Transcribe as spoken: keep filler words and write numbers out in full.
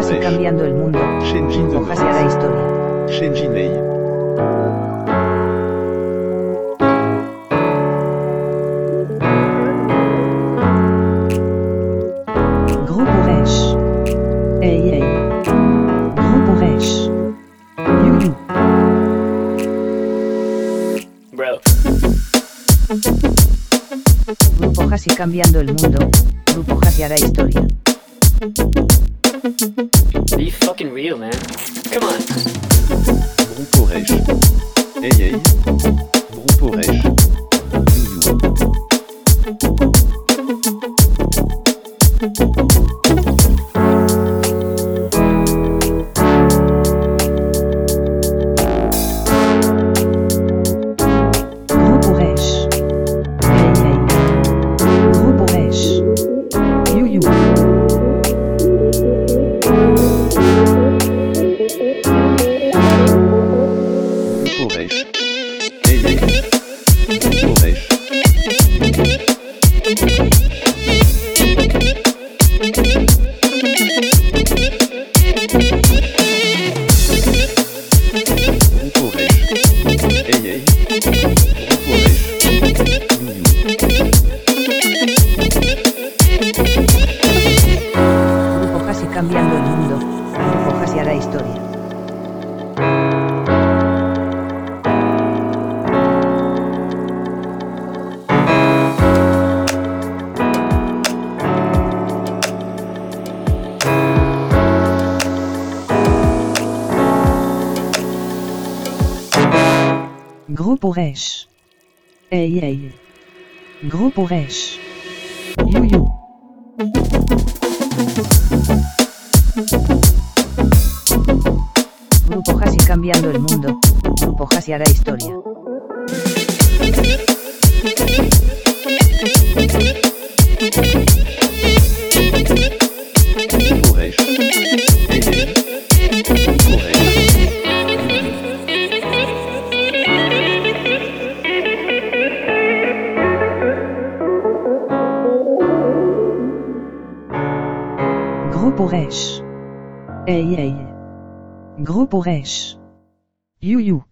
Hasi cambiando el mundo. Shenjin Grupo Hasi hará historia. Shenjin Mei. Grupo Resh. Ey ey. Grupo Resh. Yu yu. Bro. Grupo Hasi cambiando el mundo. Grupo Hasi hará historia. Be fucking real, man. Come on. Grupo Resh. Ey ey. Grupo Resh. Yu yu. Grupo Resh. Ey ey. Grupo Resh. Yu yu. Grupo Resh. Ey ey. Grupo Resh. Grupo Resh. Ey ey. Grupo Resh. Yu yu. Grupo Hasi cambiando el mundo. Grupo Hasi hará historia. Grupo Resh. Ey ey. Grupo Resh. Yu yu. Grupo Hasi cambiando el mundo. Grupo Hasi hará historia. Grupo Resh. Ey ey. Grupo Resh. Grupo Resh. Ey ey. Grupo Resh. Yu yu.